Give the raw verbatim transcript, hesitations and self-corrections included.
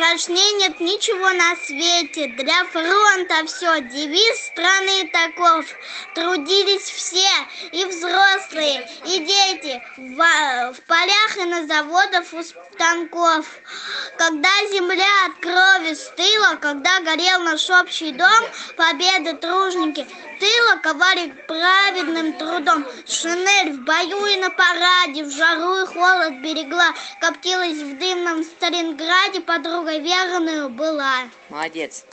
Страшнее нет ничего на свете, для фронта все, девиз страны таков. Трудились все, и взрослые, и дети, в, в полях и на заводах у станков. Когда земля от крови стыла, когда горел наш общий дом, победы тружники тыла ковали праведным трудом. Шинель в бою и на параде, в жару и холод берегла, коптилась в дымном Сталинграде, подругой верную была. Молодец.